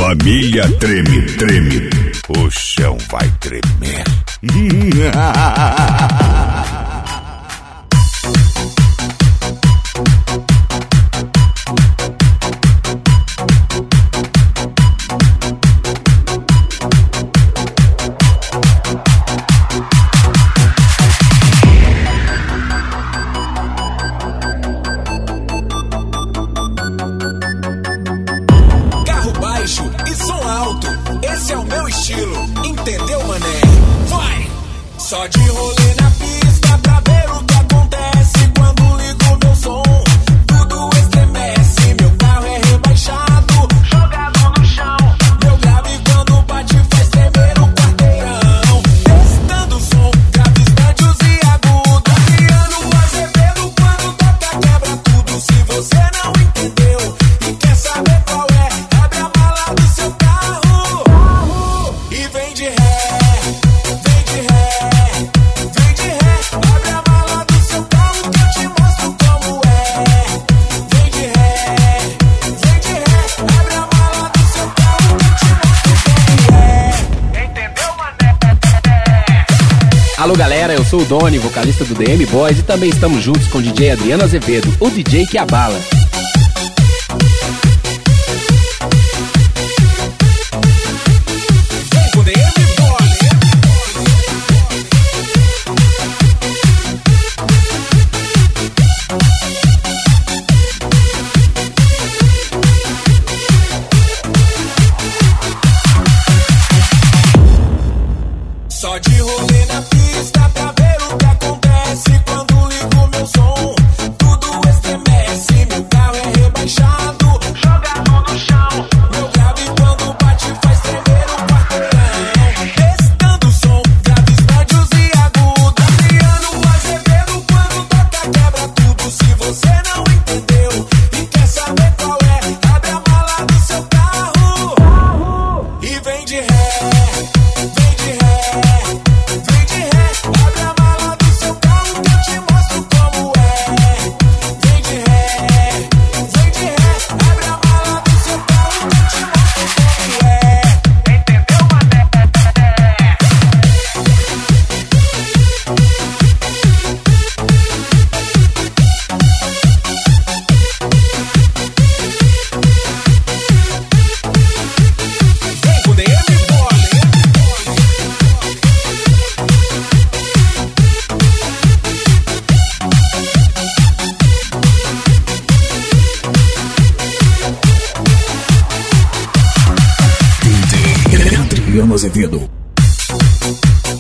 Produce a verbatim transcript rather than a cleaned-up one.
Família treme, treme. O chão vai tremer. Esse é o meu estilo, entendeu, mané? Vai! Só de rolê na pista pra ver o que acontece quando ligo meu som. Tudo estremece, meu carro é rebaixado, jogado no chão. Meu grave quando bate faz tremer o quarteirão. Testando o som, graves, médios e agudos. Adriano Azevedo quando toca quebra tudo. Se você não entendeu e quer saber qual é, abre a mala do seu carro. E vem de ré, vem de ré, vem de ré. Abre a mala do seu carro que eu te mostro como é. Vem de ré, vem de ré. Abre a mala do seu carro que eu te mostro como é. Entendeu, mané? Alô galera, eu sou o Doni, vocalista do D M Boys, e também estamos juntos com o D J Adriano Azevedo, o D J que abala. Só de rolê na pista pra ver o que acontece quando ligo meu som. Tudo estremece, meu carro é rebaixado, jogado no chão. Meu grave quando bate faz tremer o quarteirão. Testando o som, graves, médios e agudos. Adriano Azevedo quando toca quebra tudo. Se você não entendeu e quer saber qual é, abre a mala do seu carro e vem de ré, vem de ré. Vem de ré, abre a mala do seu carro que eu te mostro como é. Vem de ré, vem de ré, abre a mala do seu carro que eu te mostro como é. Entendeu, mané? Vem com D M Boys. D J Adriano Azevedo.